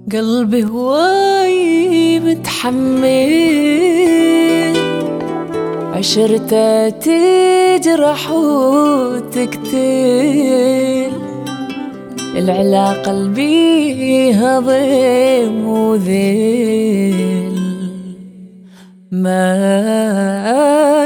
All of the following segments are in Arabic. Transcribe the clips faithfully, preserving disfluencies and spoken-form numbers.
قلبي هواي متحمل، عشرته تجرح وتقتل، العلاقة اللي بيها ضيم وذل، ما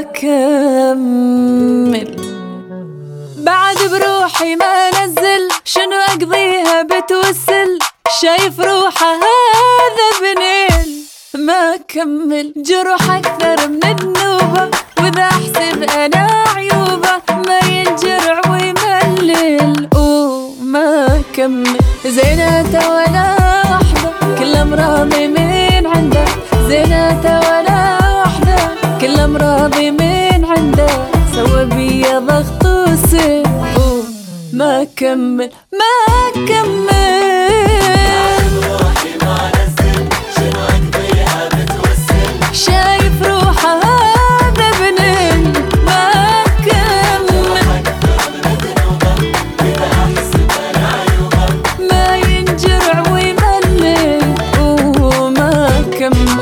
كمل بعد بروحي ما نزل، شنو أقضيها بتوسل، شايف روحه هذا بنيل، ما كمل جروح أكثر من النوبة، وإذا أحسب أنا عيوبة ما ينجرع ويملل، وما كمل زينته ولا وحدة كل أمراضي من عنده، زينته ولا وحدة كل أمراضي من عنده، سوى بيا ضغط وسيل، ما كمل ما كمل روحي ما نزل، شنو أقضيها بتوسل، شايف روحه هذا بنين، ما كمل أكثر من الذنوبة، وإذا أحسب أنا عيوبة ما ينجرع ويملل، وما كمل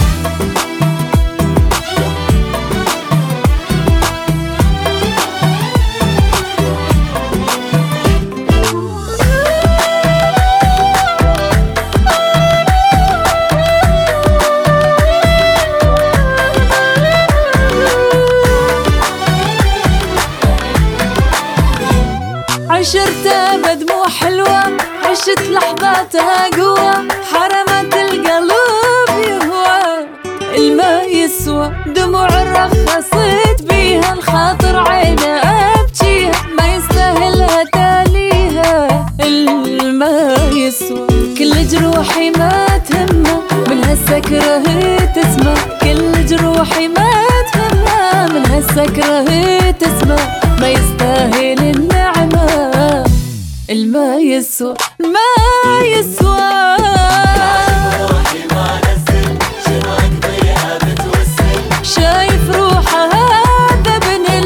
عشرته بدموع حلوة، عشت لحظاتها قوة، حرمت القلب يهوى الما يسوى، دموع رخصت بيها الخاطر عينه أبكيها، ما يستاهلها تاليها الما يسوى، كل جروحي ما تهمه من هالسكرة تسمع، كل جروحي ما تهمه من هالسكرة تسمع، ما يستاهل النعمة الما يسوى ما يسوى. روحي ما نزل، شنو أقضيها بتوسل، شايف روحه هذا بنل،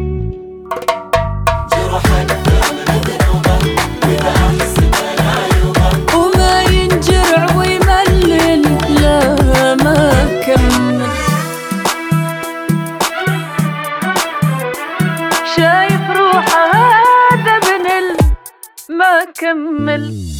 جروح أكثر من الذنوبة، وإذا أحسب أنا عيوبة وما ينجرع ويملل، لا ما كمل شايف روحه هذا بنل، ما كمل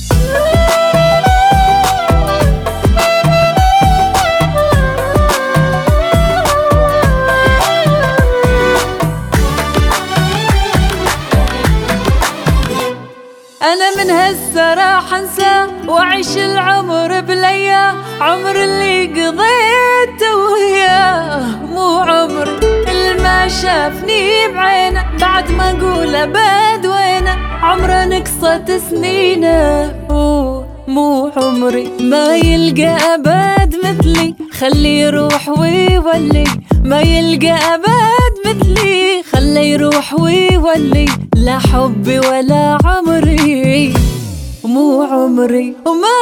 أنا من هالسراح أنسى وأعيش العمر بليا، عمر اللي قضيته وياه مو عمري، اللي ما شافني بعينه بعد ما أقول أبد وينه، عمره نقصت سنينه مو عمري، ما يلقى أبد مثلي خلي يروح ويولي، ما يلقى أبد مثلي خلي يروح ويولي، لا حبي ولا عمري مو عمري وما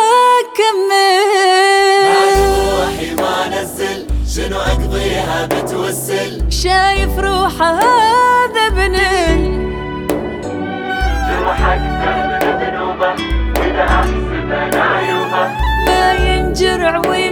كمل. روحي ما نزل، شنو أقضيها بتوسل، شايف روحه هذا بنل، جروح أكثر من الذنوبة، وإذا أحسب أنا عيوبة ما ينجرع وي